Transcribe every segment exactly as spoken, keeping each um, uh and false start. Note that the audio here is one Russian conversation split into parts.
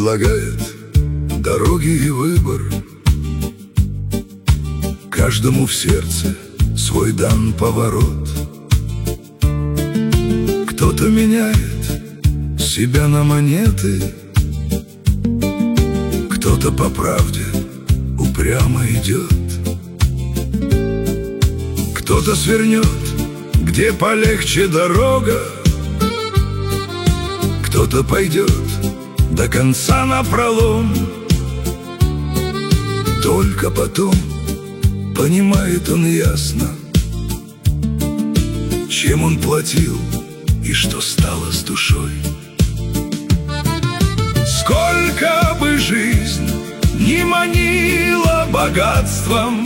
предлагает дороги и выбор. Каждому в сердце свой дан поворот. Кто-то меняет себя на монеты, кто-то по правде упрямо идет, кто-то свернет, где полегче дорога, кто-то пойдет до конца напролом. Только потом понимает он ясно, чем он платил и что стало с душой. Сколько бы жизнь не манила богатством,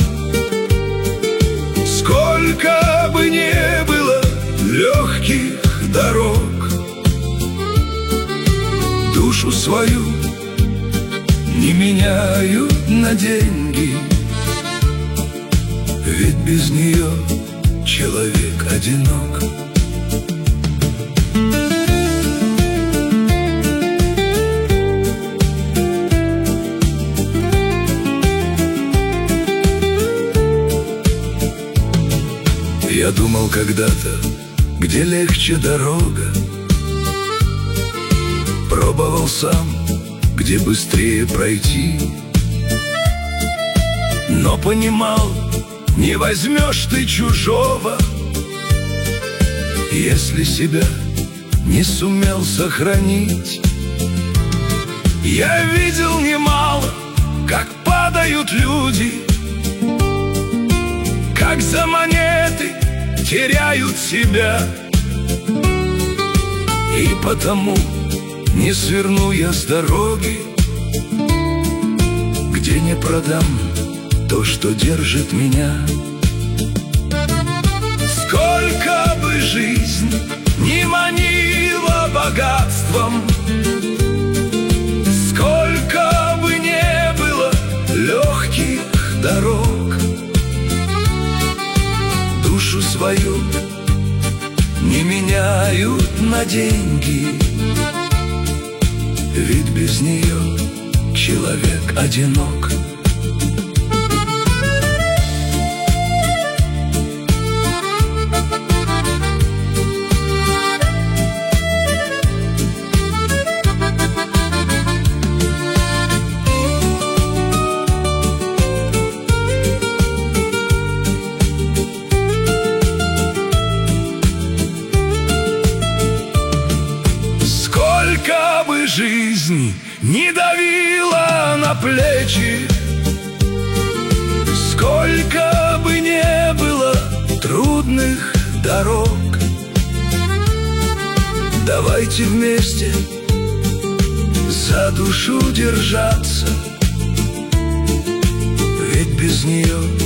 сколько бы не было легких дорог, душу свою не меняют на деньги, ведь без нее человек одинок. Я думал когда-то, где легче дорога, пробовал сам, где быстрее пройти, но понимал, не возьмешь ты чужого, если себя не сумел сохранить. Я видел немало, как падают люди, как за монеты теряют себя. И потому не сверну я с дороги, где не продам то, что держит меня. Сколько бы жизнь не манила богатством, сколько бы не было легких дорог, душу свою не меняют на деньги, ведь без нее человек одинок. Сколько бы жизнь не давила на плечи, сколько бы не было трудных дорог, давайте вместе за душу держаться, ведь без нее